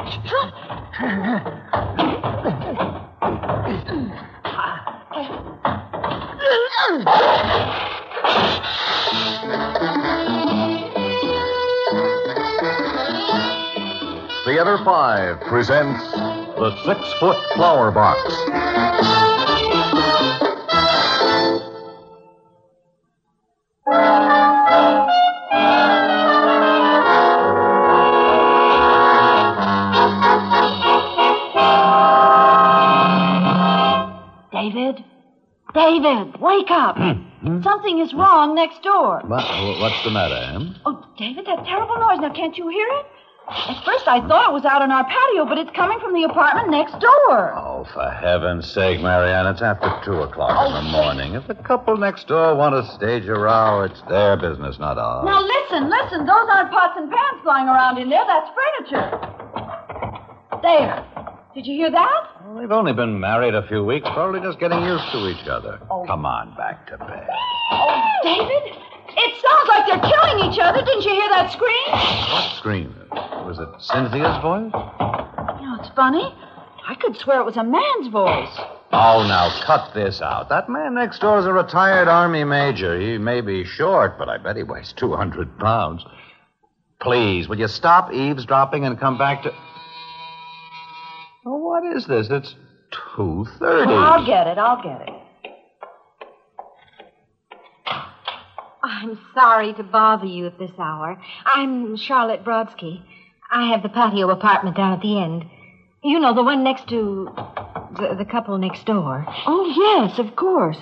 Theater 5 presents The 6-Foot Flower Box. David, wake up. Something is wrong next door. What's the matter, Em? Oh, David, that terrible noise. Now, can't you hear it? At first, I thought it was out on our patio, but it's coming from the apartment next door. Oh, for heaven's sake, Marianne, it's after 2 o'clock in the morning. If the couple next door want to stage a row, it's their business, not ours. Now, listen. Those aren't pots and pans flying around in there. That's furniture. There. Did you hear that? Well, they've only been married a few weeks, probably just getting used to each other. Oh. Come on, back to bed. Oh, David, it sounds like they're killing each other. Didn't you hear that scream? What scream? Was it Cynthia's voice? You know, it's funny. I could swear it was a man's voice. Oh, now, cut this out. That man next door is a retired Army major. He may be short, but I bet he weighs 200 pounds. Please, will you stop eavesdropping and come back to... Oh, what is this? It's 2:30. Well, I'll get it. I'm sorry to bother you at this hour. I'm Charlotte Brodsky. I have the patio apartment down at the end. You know, the one next to the couple next door. Oh, yes, of course.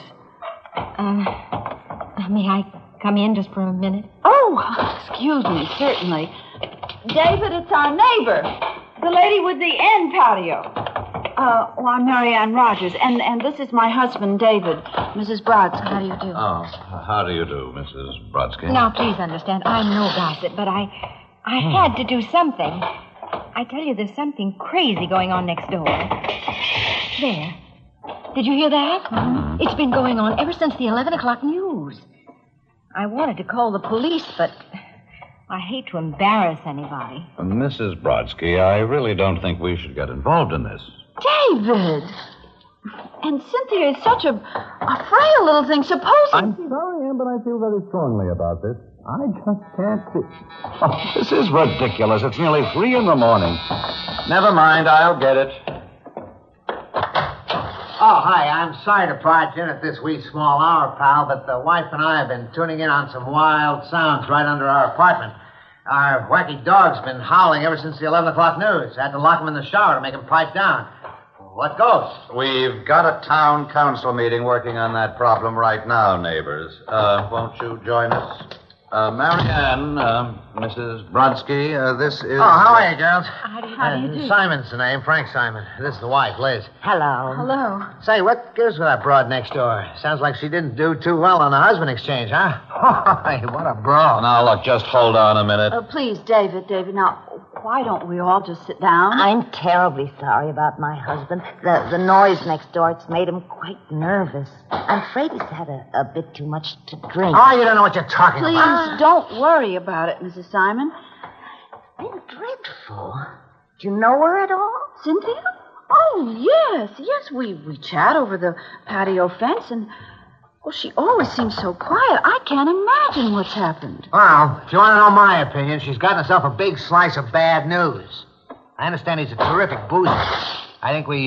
May I come in just for a minute? Oh, excuse me, certainly. David, it's our neighbor. The lady with the end patio. I'm Marianne Rogers, and this is my husband, David. Mrs. Brodsky, how do you do? Oh, how do you do, Mrs. Brodsky? Now, please understand, I'm no gossip, but I had to do something. I tell you, there's something crazy going on next door. There. Did you hear that? Mm-hmm. It's been going on ever since the 11 o'clock news. I wanted to call the police, but I hate to embarrass anybody. Mrs. Brodsky, I really don't think we should get involved in this. David! And Cynthia is such a frail little thing. Supposing... I'm sorry, Em, but I feel very strongly about this. I just can't see... Oh, this is ridiculous. It's nearly 3 in the morning. Never mind, I'll get it. Oh, hi. I'm sorry to barge in at this wee small hour, pal, but the wife and I have been tuning in on some wild sounds right under our apartment. Our wacky dog's been howling ever since the 11 o'clock news. Had to lock him in the shower to make him pipe down. What goes? We've got a town council meeting working on that problem right now, neighbors. Won't you join us? Marianne, Mrs. Brodsky, this is... Oh, how are you, girls? How do you do? Simon's the name, Frank Simon. This is the wife, Liz. Hello. Say, what gives with that broad next door? Sounds like she didn't do too well on the husband exchange, huh? Hey, what a brawl. Now, look, just hold on a minute. Please, David, now, why don't we all just sit down? I'm terribly sorry about my husband. The noise next door, it's made him quite nervous. I'm afraid he's had a bit too much to drink. Oh, you don't know what you're talking Please, about. don't worry about it, Mrs. Simon. It's been dreadful. Do you know her at all? Cynthia? Oh, yes, we chat over the patio fence, and, well, she always seems so quiet. I can't imagine what's happened. Well, if you want to know my opinion, she's gotten herself a big slice of bad news. I understand he's a terrific boozer. I think we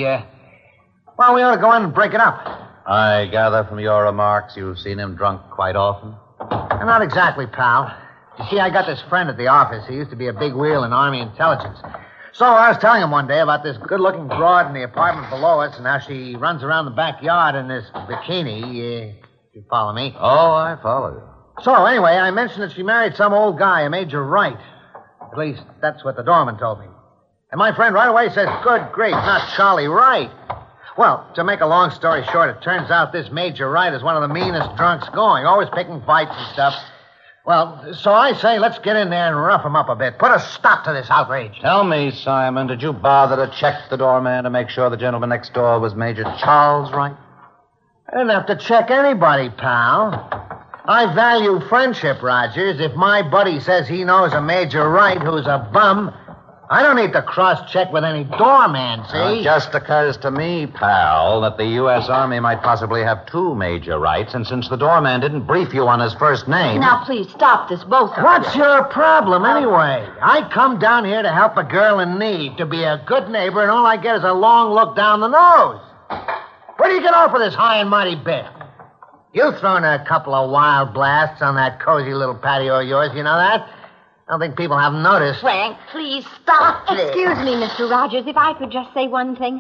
ought to go in and break it up. I gather from your remarks you've seen him drunk quite often. Not exactly, pal. You see, I got this friend at the office. He used to be a big wheel in Army intelligence. So I was telling him one day about this good-looking broad in the apartment below us and how she runs around the backyard in this bikini. You follow me? Oh, I follow you. So, anyway, I mentioned that she married some old guy, a Major Wright. At least, that's what the doorman told me. And my friend right away says, good grief, not Charlie Wright. Well, to make a long story short, it turns out this Major Wright is one of the meanest drunks going, always picking fights and stuff. Well, so I say let's get in there and rough him up a bit. Put a stop to this outrage. Tell me, Simon, did you bother to check the doorman to make sure the gentleman next door was Major Charles Wright? I didn't have to check anybody, pal. I value friendship, Rogers. If my buddy says he knows a Major Wright who's a bum, I don't need to cross-check with any doorman, see? It just occurs to me, pal, that the U.S. Army might possibly have two major rights, and since the doorman didn't brief you on his first name... Now, please, stop this, both of you. What's your problem, anyway? I come down here to help a girl in need, to be a good neighbor, and all I get is a long look down the nose. Where do you get off with this high and mighty bit? You've thrown a couple of wild blasts on that cozy little patio of yours, you know that? I don't think people have noticed. Frank, please stop this. Excuse me, Mr. Rogers, if I could just say one thing.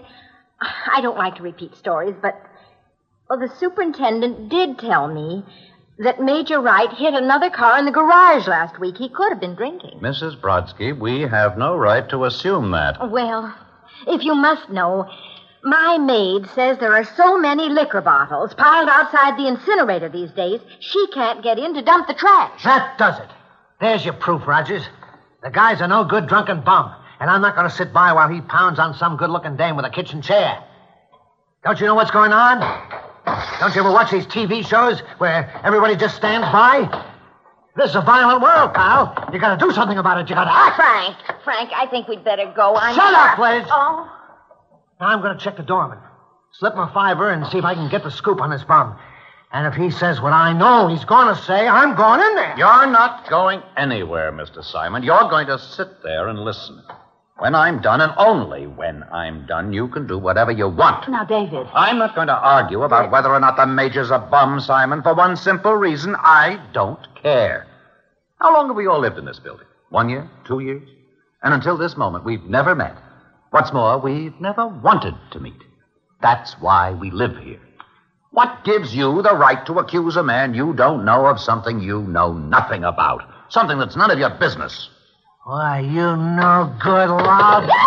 I don't like to repeat stories, but, well, the superintendent did tell me that Major Wright hit another car in the garage last week. He could have been drinking. Mrs. Brodsky, we have no right to assume that. Well, if you must know, my maid says there are so many liquor bottles piled outside the incinerator these days, she can't get in to dump the trash. That does it. There's your proof, Rogers. The guy's a no-good drunken bum, and I'm not going to sit by while he pounds on some good-looking dame with a kitchen chair. Don't you know what's going on? Don't you ever watch these TV shows where everybody just stands by? This is a violent world, pal. You got to do something about it. You got to act. Frank, I think we'd better go. Shut up, Liz. Oh. Now I'm going to check the doorman. Slip him a $5 and see if I can get the scoop on this bum. And if he says what I know he's going to say, I'm going in there. You're not going anywhere, Mr. Simon. You're going to sit there and listen. When I'm done, and only when I'm done, you can do whatever you want. Now, David. I'm not going to argue about whether or not the Major's a bum, Simon, for one simple reason. I don't care. How long have we all lived in this building? 1 year? 2 years? And until this moment, we've never met. What's more, we've never wanted to meet. That's why we live here. What gives you the right to accuse a man you don't know of something you know nothing about? Something that's none of your business. Why, you no good loud. He's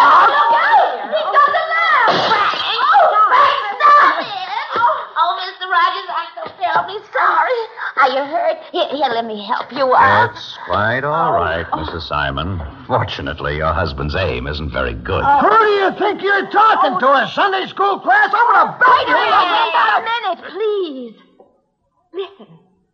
got the laugh, Frank. Frank, stop it. Oh, Mr. Rogers, I'm so terribly sorry. Are you hurt? Here, let me help you up. It's quite all right, Mrs. Simon. Fortunately, your husband's aim isn't very good. Who do you think you're talking to? A Sunday school class? I'm going to bite you. Wait a minute, please. Listen.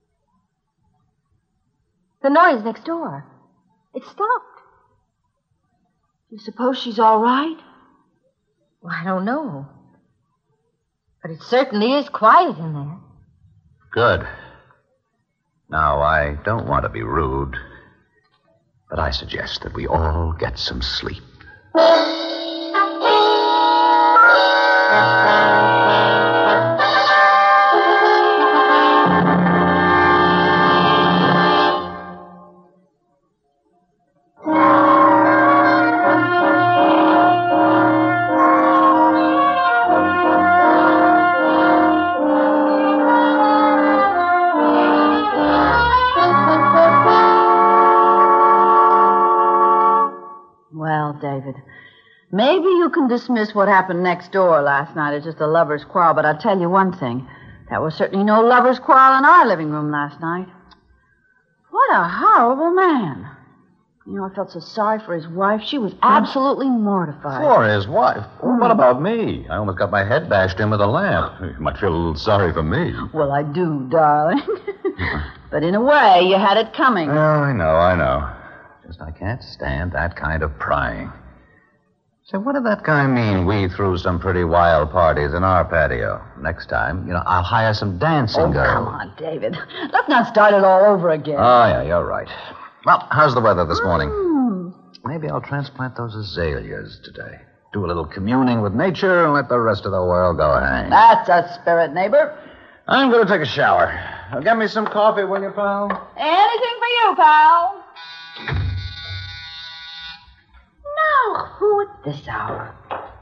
The noise next door. It stopped. You suppose she's all right? Well, I don't know. But it certainly is quiet in there. Good. Now, I don't want to be rude, but I suggest that we all get some sleep. David. Maybe you can dismiss what happened next door last night as just a lover's quarrel, but I'll tell you one thing. There was certainly no lover's quarrel in our living room last night. What a horrible man. You know, I felt so sorry for his wife. She was absolutely mortified. For his wife? Well, what about me? I almost got my head bashed in with a lamp. You might feel a little sorry for me. Well, I do, darling. But in a way, you had it coming. Oh, I know. Just I can't stand that kind of prying. Say, what did that guy mean? We threw some pretty wild parties in our patio. Next time, I'll hire some dancing girls. Come on, David. Let's not start it all over again. Oh, yeah, you're right. Well, how's the weather this morning? Maybe I'll transplant those azaleas today. Do a little communing with nature and let the rest of the world go hang. That's a spirit, neighbor. I'm going to take a shower. Get me some coffee, will you, pal? Anything for you, pal. Now, who at this hour?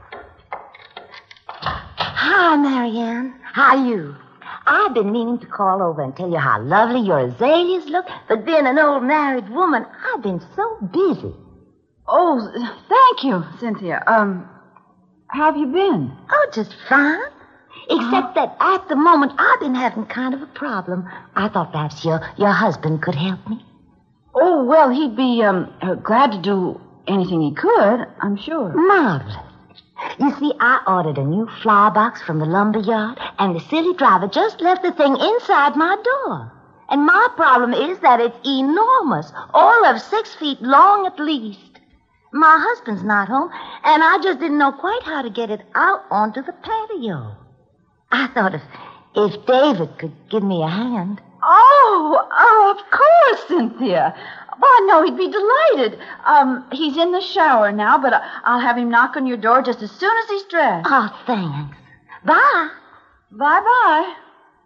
Hi, Marianne. How are you? I've been meaning to call over and tell you how lovely your azaleas look, but being an old married woman, I've been so busy. Oh, thank you, Cynthia. How have you been? Oh, just fine. Except that at the moment, I've been having kind of a problem. I thought perhaps your husband could help me. Oh, well, he'd be glad to do anything he could, I'm sure. Marvelous. You see, I ordered a new flower box from the lumber yard, and the silly driver just left the thing inside my door. And my problem is that it's enormous, all of 6 feet long at least. My husband's not home, and I just didn't know quite how to get it out onto the patio. I thought if David could give me a hand. Oh, of course, Cynthia. Well, I know he'd be delighted. He's in the shower now, but I'll have him knock on your door just as soon as he's dressed. Oh, thanks. Bye. Bye-bye.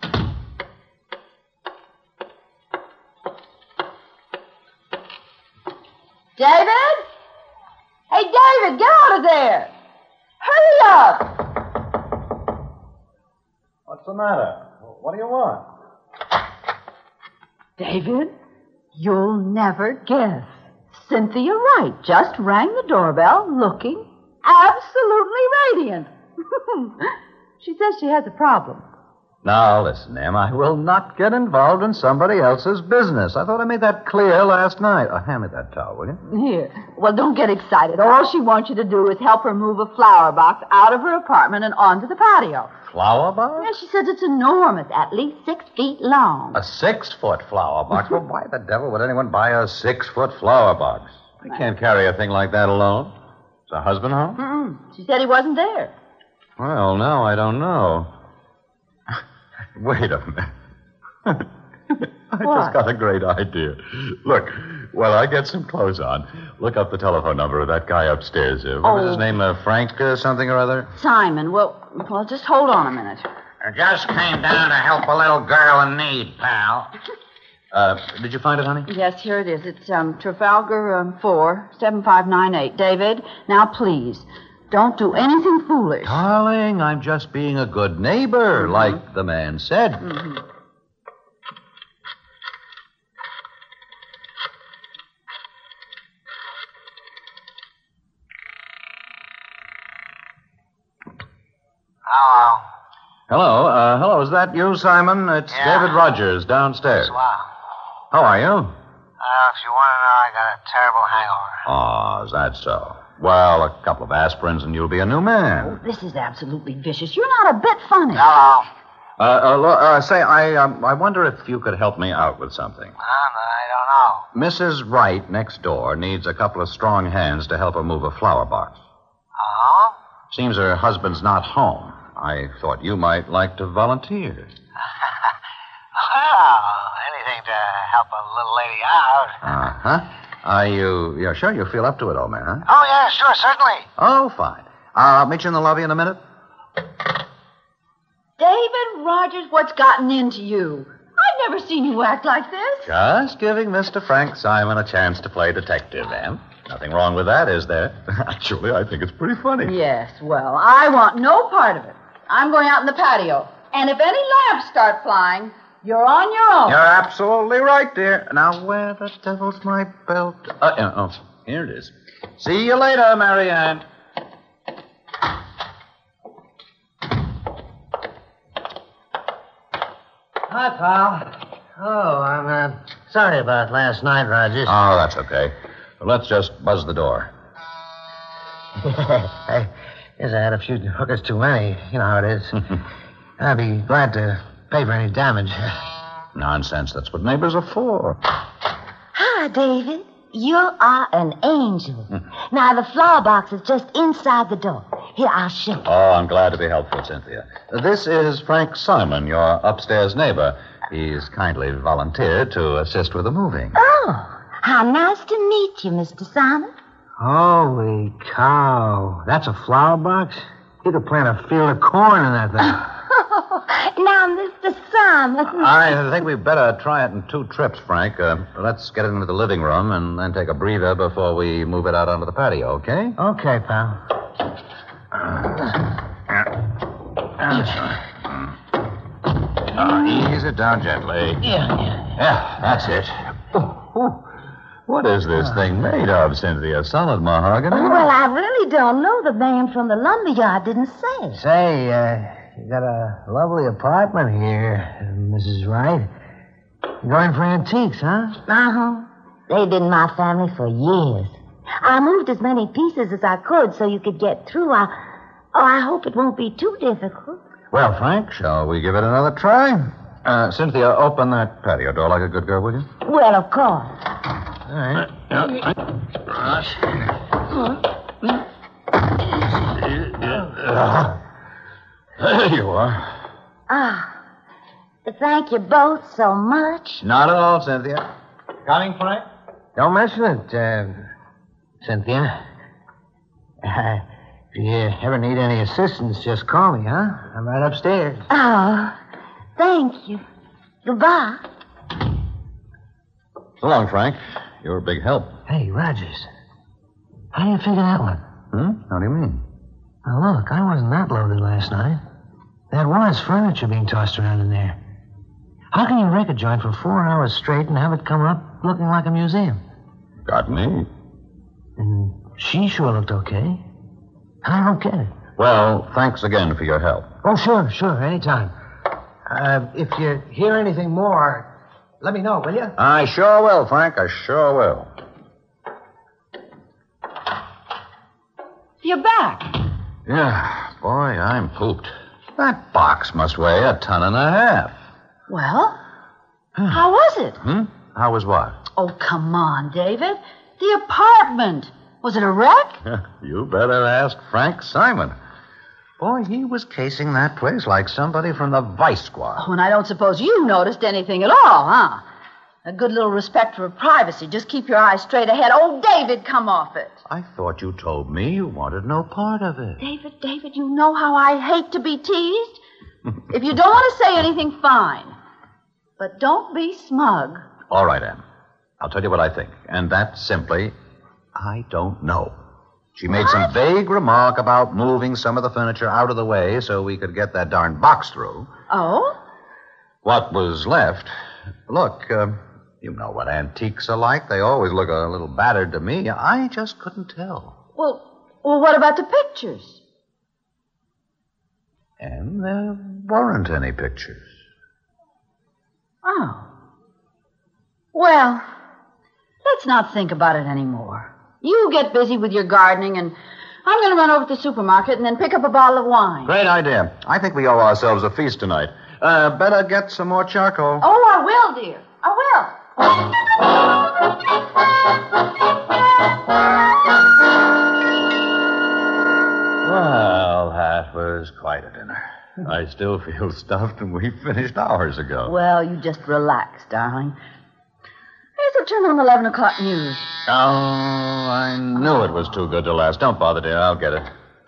David? Hey, David, get out of there. Hurry up. What's the matter? What do you want? David, you'll never guess. Cynthia Wright just rang the doorbell looking absolutely radiant. She says she has a problem. Now, listen, Em, I will not get involved in somebody else's business. I thought I made that clear last night. Hand me that towel, will you? Here. Well, don't get excited. All she wants you to do is help her move a flower box out of her apartment and onto the patio. Flower box? Yeah, she says it's enormous, at least 6 feet long. A 6-foot flower box? Well, why the devil would anyone buy a 6-foot flower box? I can't carry a thing like that alone. Is her husband home? Mm-mm. She said he wasn't there. Well, now I don't know. Wait a minute. I just got a great idea. Look, while I get some clothes on, look up the telephone number of that guy upstairs. What was his name? Frank something or other? Simon. Well, just hold on a minute. I just came down to help a little girl in need, pal. Did you find it, honey? Yes, here it is. It's Trafalgar 4, 7598. David, now please, don't do anything foolish. Darling, I'm just being a good neighbor, like the man said. Mm-hmm. Hello. Hello, is that you, Simon? It's David Rogers downstairs. Wow. How are you? If you want to know, I got a terrible hangover. Oh, is that so? Well, a couple of aspirins and you'll be a new man. Oh, this is absolutely vicious. You're not a bit funny. Hello. I wonder if you could help me out with something. I don't know. Mrs. Wright next door needs a couple of strong hands to help her move a flower box. Oh? Seems her husband's not home. I thought you might like to volunteer. Well, anything to help a little lady out. Uh-huh. Are you sure you feel up to it, old man, huh? Oh, yeah, sure, certainly. Oh, fine. I'll meet you in the lobby in a minute. David Rogers, what's gotten into you? I've never seen you act like this. Just giving Mr. Frank Simon a chance to play detective, Em. Nothing wrong with that, is there? Actually, I think it's pretty funny. Yes, well, I want no part of it. I'm going out in the patio. And if any lamps start flying, you're on your own. You're absolutely right, dear. Now, where the devil's my belt? Here it is. See you later, Marianne. Hi, pal. Oh, I'm sorry about last night, Rogers. Oh, that's okay. Let's just buzz the door. I guess I had a few hookers too many. You know how it is. I'd be glad to pay for any damage. Nonsense. That's what neighbors are for. Hi, David. You are an angel. Now, the flower box is just inside the door. Here, I'll show you. Oh, I'm glad to be helpful, Cynthia. This is Frank Simon, your upstairs neighbor. He's kindly volunteered to assist with the moving. Oh, how nice to meet you, Mr. Simon. Holy cow. That's a flower box? You could plant a field of corn in that thing. Now, Mr. Simon. I think we'd better try it in 2 trips, Frank. Let's get it into the living room and then take a breather before we move it out onto the patio, okay? Okay, pal. Ease it down gently. Yeah, that's it. What is this thing made of, Cynthia? Solid mahogany? Well, I really don't know. The man from the lumberyard didn't say. Say, you got a lovely apartment here, Mrs. Wright. You're going for antiques, huh? Uh-huh. They've been my family for years. I moved as many pieces as I could so you could get through. I hope it won't be too difficult. Well, Frank, shall we give it another try? Cynthia, open that patio door like a good girl, will you? Well, of course. All right. There you are. Thank you both so much. Not at all, Cynthia. Coming, Frank? Don't mention it, Cynthia. If you ever need any assistance, just call me, huh? I'm right upstairs. Oh, thank you. Goodbye. So long, Frank. You're a big help. Hey, Rogers. How do you figure that one? How do you mean? Now, look, I wasn't that loaded last night. There was furniture being tossed around in there. How can you wreck a joint for 4 hours straight and have it come up looking like a museum? Got me. And she sure looked okay. I don't get it. Well, thanks again for your help. Oh, sure, anytime. If you hear anything more, let me know, will you? I sure will, Frank. I sure will. You're back. Yeah, boy, I'm pooped. That box must weigh 1.5 tons. Well, how was it? How was what? Oh, come on, David. The apartment. Was it a wreck? You better ask Frank Simon. Boy, he was casing that place like somebody from the Vice Squad. Oh, and I don't suppose you noticed anything at all, huh? A good little respect for privacy. Just keep your eyes straight ahead. Oh, David, come off it. I thought you told me you wanted no part of it. David, you know how I hate to be teased. If you don't want to say anything, fine. But don't be smug. All right, Em. I'll tell you what I think. And that's simply, I don't know. She made some vague remark about moving some of the furniture out of the way so we could get that darn box through. Oh? What was left... Look, you know what antiques are like. They always look a little battered to me. I just couldn't tell. Well, what about the pictures? And there weren't any pictures. Oh. Well, let's not think about it anymore. You get busy with your gardening, and I'm going to run over to the supermarket and then pick up a bottle of wine. Great idea. I think we owe ourselves a feast tonight. Better get some more charcoal. Oh, I will, dear. I will. Well, that was quite a dinner. I still feel stuffed, and we finished hours ago. Well, you just relax, darling. I'll turn on the 11 o'clock news. Oh, I knew it was too good to last. Don't bother, dear. I'll get it.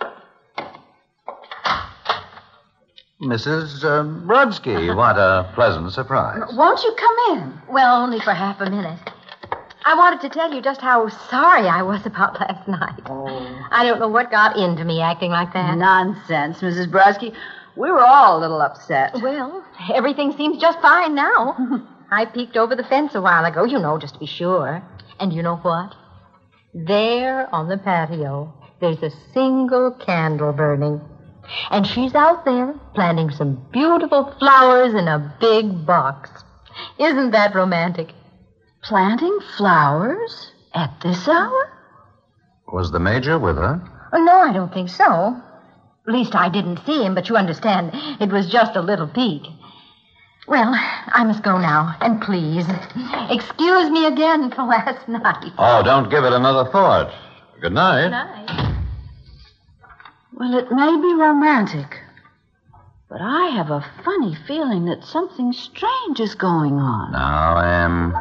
Mrs. Brodsky, what a pleasant surprise. Won't you come in? Well, only for half a minute. I wanted to tell you just how sorry I was about last night. Oh. I don't know what got into me acting like that. Nonsense, Mrs. Brodsky. We were all a little upset. Well, everything seems just fine now. I peeked over the fence a while ago, just to be sure. And you know what? There on the patio, there's a single candle burning. And she's out there planting some beautiful flowers in a big box. Isn't that romantic? Planting flowers at this hour? Was the Major with her? Oh, no, I don't think so. At least I didn't see him, but you understand, it was just a little peek. Well, I must go now, and please, excuse me again for last night. Oh, don't give it another thought. Good night. Good night. Well, it may be romantic, but I have a funny feeling that something strange is going on. Now, Em.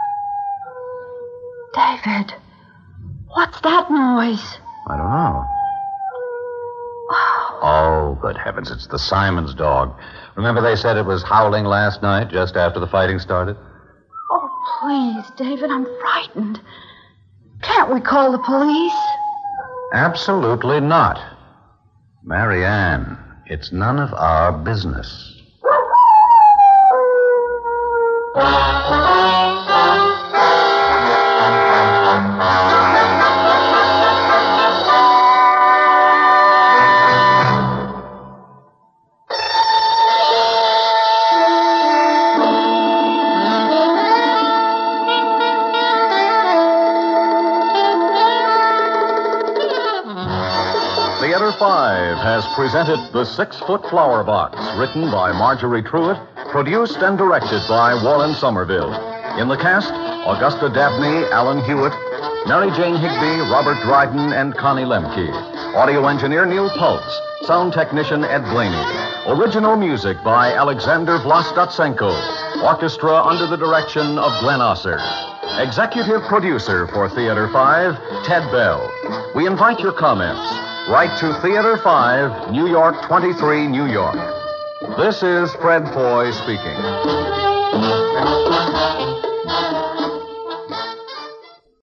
David, what's that noise? I don't know. Oh, good heavens, it's the Simons dog. Remember they said it was howling last night, just after the fighting started? Oh, please, David, I'm frightened. Can't we call the police? Absolutely not. Marianne, it's none of our business. Theater 5 has presented The 6-Foot Flower Box, written by Marjorie Truitt, produced and directed by Warren Somerville. In the cast, Augusta Dabney, Alan Hewitt, Mary Jane Higby, Robert Dryden, and Connie Lemke. Audio engineer Neil Pultz. Sound technician Ed Blaney. Original music by Alexander Vlastotsenko. Orchestra under the direction of Glenn Osser. Executive producer for Theater 5, Ted Bell. We invite your comments. Write to Theater 5, New York 23, New York. This is Fred Foy speaking.